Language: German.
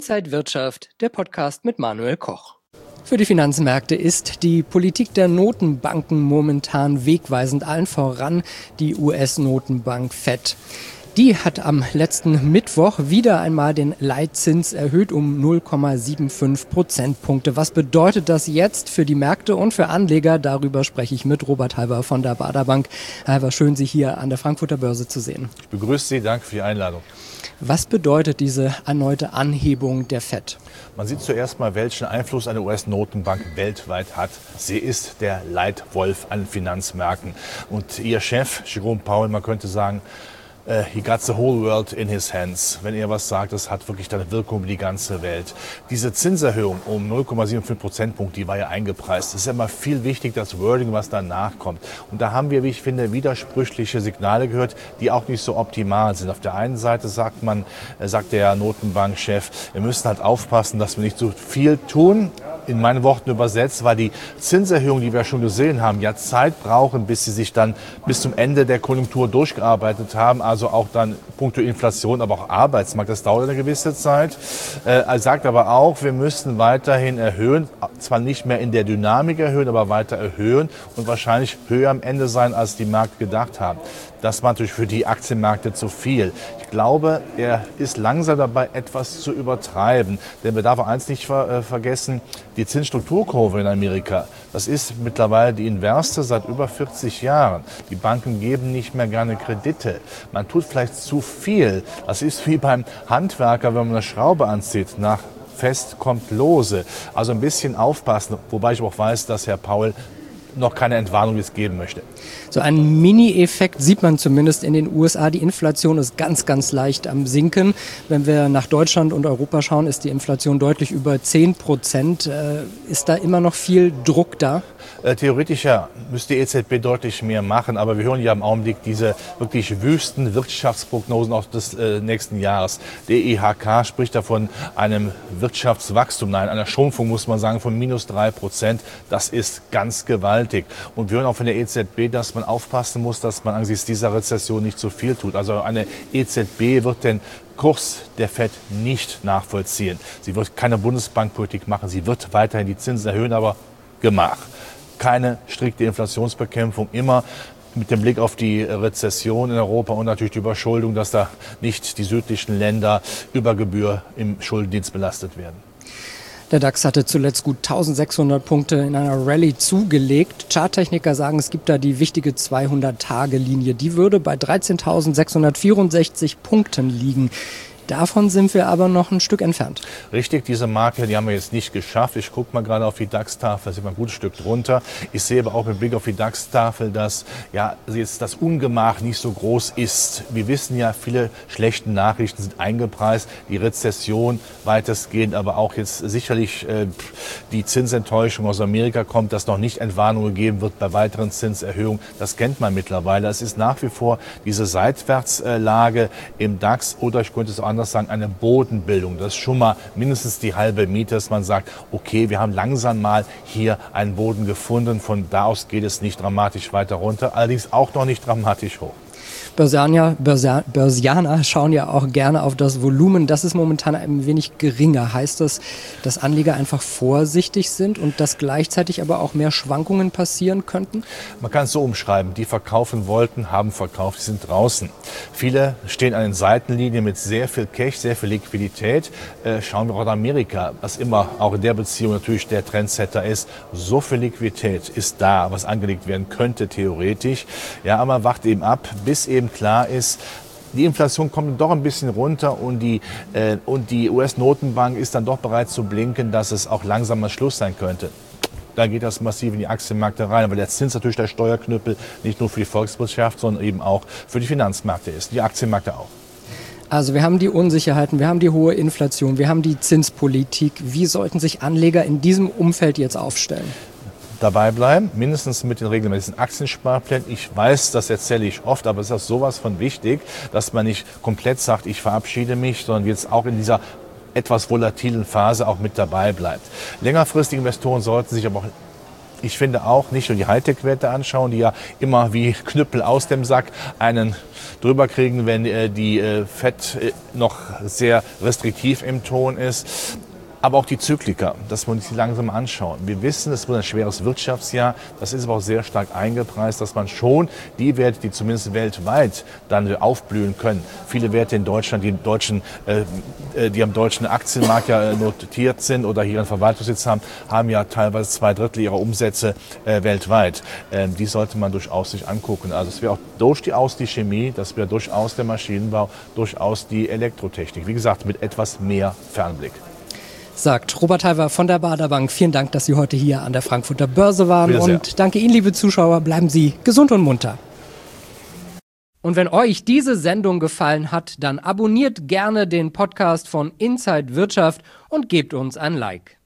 Inside Wirtschaft, der Podcast mit Manuel Koch. Für die Finanzmärkte ist die Politik der Notenbanken momentan wegweisend, allen voran die US-Notenbank Fed. Die hat am letzten Mittwoch wieder einmal den Leitzins erhöht um 0,75 Prozentpunkte. Was bedeutet das jetzt für die Märkte und für Anleger? Darüber spreche ich mit Robert Halber von der Baader Bank. Herr Halber, schön, Sie hier an der Frankfurter Börse zu sehen. Ich begrüße Sie, danke für die Einladung. Was bedeutet diese erneute Anhebung der Fed? Man sieht zuerst mal, welchen Einfluss eine US-Notenbank weltweit hat. Sie ist der Leitwolf an Finanzmärkten. Und ihr Chef, Jerome Powell, man könnte sagen, he got the whole world in his hands. Wenn er was sagt, das hat wirklich eine Wirkung über die ganze Welt. Diese Zinserhöhung um 0,75 Prozentpunkte, die war ja eingepreist. Es ist ja immer viel wichtig, das Wording, was danach kommt. Und da haben wir, wie ich finde, widersprüchliche Signale gehört, die auch nicht so optimal sind. Auf der einen Seite sagt der Notenbankchef, wir müssen halt aufpassen, dass wir nicht so viel tun. In meinen Worten übersetzt, weil die Zinserhöhungen, die wir schon gesehen haben, ja Zeit brauchen, bis sie sich dann bis zum Ende der Konjunktur durchgearbeitet haben. Also auch dann punkto Inflation, aber auch Arbeitsmarkt. Das dauert eine gewisse Zeit. Er sagt aber auch, wir müssen weiterhin erhöhen, zwar nicht mehr in der Dynamik erhöhen, aber weiter erhöhen und wahrscheinlich höher am Ende sein, als die Märkte gedacht haben. Das war natürlich für die Aktienmärkte zu viel. Ich glaube, er ist langsam dabei, etwas zu übertreiben. Denn wir dürfen eins nicht vergessen, die Zinsstrukturkurve in Amerika, das ist mittlerweile die inverse seit über 40 Jahren. Die Banken geben nicht mehr gerne Kredite. Man tut vielleicht zu viel. Das ist wie beim Handwerker, wenn man eine Schraube anzieht. Nach fest kommt lose. Also ein bisschen aufpassen. Wobei ich auch weiß, dass Herr Powell noch keine Entwarnung jetzt geben möchte. So einen Mini-Effekt sieht man zumindest in den USA. Die Inflation ist ganz, ganz leicht am Sinken. Wenn wir nach Deutschland und Europa schauen, ist die Inflation deutlich über 10%. Ist da immer noch viel Druck da? Theoretisch ja, müsste die EZB deutlich mehr machen, aber wir hören ja im Augenblick diese wirklich wüsten Wirtschaftsprognosen auch des nächsten Jahres. Der IHK spricht davon einem Wirtschaftswachstum, nein, einer Schrumpfung muss man sagen von -3%. Das ist ganz gewaltig. Und wir hören auch von der EZB, dass man aufpassen muss, dass man angesichts dieser Rezession nicht zu viel tut. Also eine EZB wird den Kurs der Fed nicht nachvollziehen. Sie wird keine Bundesbankpolitik machen, sie wird weiterhin die Zinsen erhöhen, aber Gemach. Keine strikte Inflationsbekämpfung, immer mit dem Blick auf die Rezession in Europa und natürlich die Überschuldung, dass da nicht die südlichen Länder über Gebühr im Schuldendienst belastet werden. Der DAX hatte zuletzt gut 1600 Punkte in einer Rallye zugelegt. Charttechniker sagen, es gibt da die wichtige 200-Tage-Linie. Die würde bei 13.664 Punkten liegen. Davon sind wir aber noch ein Stück entfernt. Richtig, diese Marke, die haben wir jetzt nicht geschafft. Ich gucke mal gerade auf die DAX-Tafel, da sind wir ein gutes Stück drunter. Ich sehe aber auch mit Blick auf die DAX-Tafel, dass ja, jetzt das Ungemach nicht so groß ist. Wir wissen ja, viele schlechte Nachrichten sind eingepreist. Die Rezession weitestgehend, aber auch jetzt sicherlich die Zinsenttäuschung aus Amerika kommt, dass noch nicht Entwarnung gegeben wird bei weiteren Zinserhöhungen. Das kennt man mittlerweile. Es ist nach wie vor diese Seitwärtslage im DAX oder ich könnte es auch anders sagen, eine Bodenbildung. Das ist schon mal mindestens die halbe Miete, dass man sagt, okay, wir haben langsam mal hier einen Boden gefunden. Von da aus geht es nicht dramatisch weiter runter, allerdings auch noch nicht dramatisch hoch. Börsianer schauen ja auch gerne auf das Volumen. Das ist momentan ein wenig geringer. Heißt das, dass Anleger einfach vorsichtig sind und dass gleichzeitig aber auch mehr Schwankungen passieren könnten? Man kann es so umschreiben. Die verkaufen wollten, haben verkauft, die sind draußen. Viele stehen an den Seitenlinien mit sehr viel Cash, sehr viel Liquidität. Schauen wir auch in Amerika, was immer auch in der Beziehung natürlich der Trendsetter ist. So viel Liquidität ist da, was angelegt werden könnte theoretisch. Ja, aber man wacht eben ab, bis eben klar ist, die Inflation kommt doch ein bisschen runter und die US-Notenbank ist dann doch bereit zu blinken, dass es auch langsam mal Schluss sein könnte. Da geht das massiv in die Aktienmärkte rein, weil der Zins natürlich der Steuerknüppel nicht nur für die Volkswirtschaft, sondern eben auch für die Finanzmärkte ist, die Aktienmärkte auch. Also wir haben die Unsicherheiten, wir haben die hohe Inflation, wir haben die Zinspolitik. Wie sollten sich Anleger in diesem Umfeld jetzt aufstellen? Dabei bleiben, mindestens mit den regelmäßigen Aktiensparplänen. Ich weiß, das erzähle ich oft, aber es ist sowas von wichtig, dass man nicht komplett sagt, ich verabschiede mich, sondern jetzt auch in dieser etwas volatilen Phase auch mit dabei bleibt. Längerfristige Investoren sollten sich aber auch Ich finde auch, nicht nur die Hightech-Werte anschauen, die ja immer wie Knüppel aus dem Sack einen drüber kriegen, wenn die Fed noch sehr restriktiv im Ton ist. Aber auch die Zyklika, dass wir uns die langsam anschauen. Wir wissen, es wird ein schweres Wirtschaftsjahr. Das ist aber auch sehr stark eingepreist, dass man schon die Werte, die zumindest weltweit dann aufblühen können. Viele Werte in Deutschland, die am deutschen Aktienmarkt ja notiert sind oder hier einen Verwaltungssitz haben, haben ja teilweise 2/3 ihrer Umsätze weltweit. Die sollte man durchaus sich angucken. Also es wäre auch durchaus die Chemie, das wäre durchaus der Maschinenbau, durchaus die Elektrotechnik. Wie gesagt, mit etwas mehr Fernblick. Sagt Robert Halver von der Baader Bank. Vielen Dank, dass Sie heute hier an der Frankfurter Börse waren. Und danke Ihnen, liebe Zuschauer. Bleiben Sie gesund und munter. Und wenn euch diese Sendung gefallen hat, dann abonniert gerne den Podcast von Inside Wirtschaft und gebt uns ein Like.